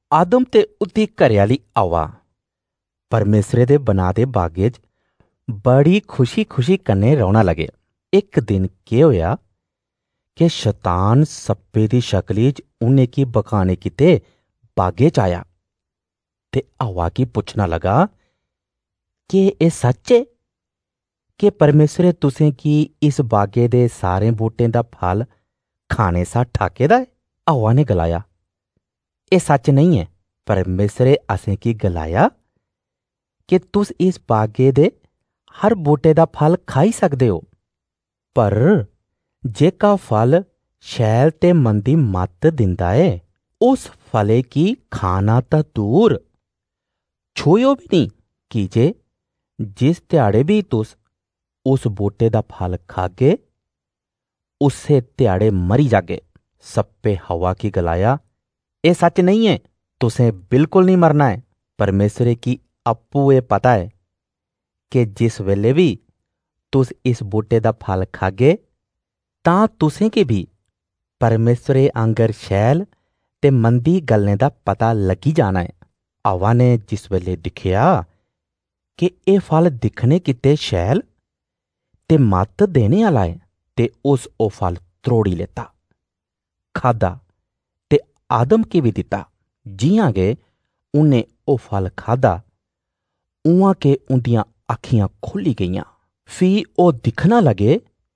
आदम ते उदी घरैआह्ली हवा परमेसरे दे बना दे बागे च बड़ी खुशी खुशी कन्नै रौह्ना लगे। इक दिन केह् होया कि शतान सप्पे दी शकली च उ'नेंगी बकाने गित्ते बागे च आया ते हवा गी पुच्छना लगा कि एह् सच्च ऐ कि परमेसरे तुसें गी इस बागे दे सारें बूटें दा फल खाने सा ठाके दा ऐ? हवा ने गलाया, एह् सच नहीं ऐ। परमेसरे असेंगी गलाया कि तुस इस बागे दे हर बूटे दा फल खाई सकदे हो, पर जेह्का फल शैल ते मंदी मत्त दिंदा ऐ उस फले गी खाना तां दूर छूयो बी नहीं, कीजे जिस ध्याड़े बी तुस उस बूटे दा फल खागे उस्से ध्याड़े मरी जागे। सप्पे हवा गी गलाया, एह् सच नहीं ऐ, तुसें बिल्कुल नहीं मरना है। परमेसरे गी अप्पू एह् पता है कि जिस वेले भी तुस इस बूटे दा फल खागे तां तुसें गी भी परमेसरे आंगर शैल ते मंदी गल्लें दा पता लगी जाना है। हवा ने जिस वेले दिखेआ कि एह् फल दिखने गित्ते शैल ते मत्त देने आला है ते उस ओ फल त्रोड़ी लेता, खादा ते आदम गी भी दित्ता। जियां गै उन्हें ओ फल खादा उआं के उंदियां अखियां खुली गेइयां। फ्ही ओह् दिखना लगे,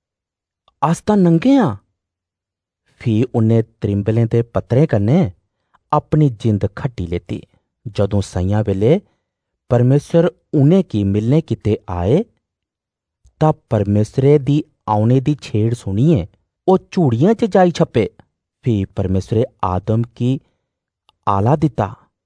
अस तां नंगे आं। फ्ही उन्हें त्रिंबलें दे पत्तरें कन्नै अपनी जिंद खट्टी लेती। जदों सइयां वेले परमेसर उनेंगी मिलने गित्ते आए तां परमेसरे दी औने दी छेड़ सुनिए ओह् झूड़ियां च जाई छप्पे। फ्ही परमेसरे आदम गी आला दित्ता,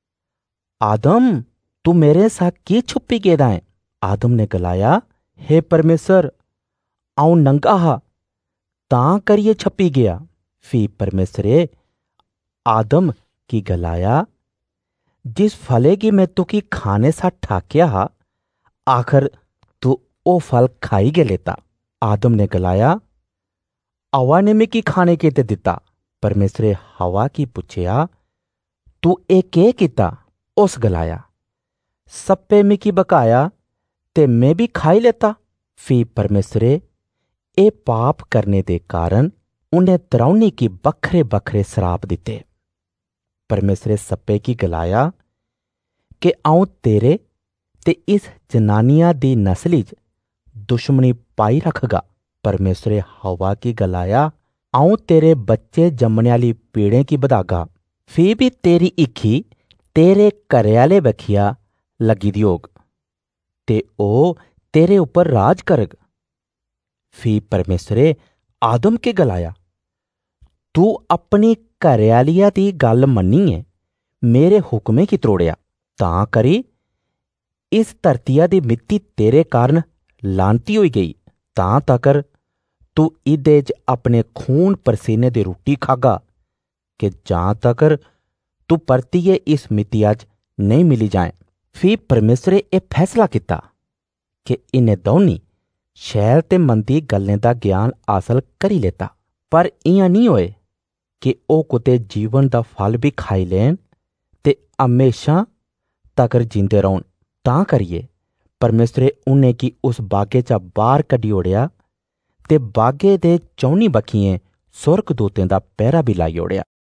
आदम तू मेरे सा की छुपी गेदा ऐ? आदम ने गलाया, हे परमेसर, अऊं नंगा हा तां करियै छप्पी गेआ। फ्ही परमेसरे आदम गी गलाया, जिस फले गी मैं तुकी खाने सा ठाकेआ हा आखर तू ओह् फल खाई गै लेता। आदम ने गलाया, हवा ने मिगी खाने गित्ते दित्ता। परमेसरे हवा गी पुच्छेआ, तू एह् केह् कीता? उस गलाया, सप्पे मिगी बकाया ते मैं भी खाई लेता। फ्ही परमेसरे एह् पाप करने दे कारण उन्हें त्रौनी गी बक्खरे बक्खरे सराप दित्ते। परमेसरे सप्पे गी गलाया कि अऊं तेरे ते इस जनानिया दी नस्ली च दुश्मनी पाई रखगा। परमेसरे हवा गी गलाया, अऊं तेरे बच्चे जम्मने आली पीड़ें गी बधागा, फ्ही भी तेरी इक्खी तेरे घरे आह्ले बखिया लगी दी होग ते ओह् तेरे उपर राज करग। फ्ही परमेसरे आदम गी गलाया, तू अपनी घरेआलिया दी गल्ल मन्नियै मेरे हुक्में गी त्रोड़ेआ, तां करी इस धरतिया दी मित्ती तेरे कारण लानती होई गेई। तां तकर तू इह्दे च अपने खून परसीने दी रुट्टी खागा कि जां तकर तू परतियै इस मित्तिया च नेईं मिली जाए। फ्ही परमेसरे एह् फैसला कीता कि इन्हें दौनी शैल ते मंदी गल्लें दा ज्ञान हासल करी लेता, पर इयां नीं होए कि ओह् कुतै जीवन दा फल भी खाई लैन ते हमेशा तकर जींदे रौह्न। तां करियै परमेसरे उनेंगी उस बागे चा बाहर कड्ढी ओड़ेआ ते बागे दे चौनी बक्खियें सुर्गदूतें दा पैरा भी लाई ओड़ेआ।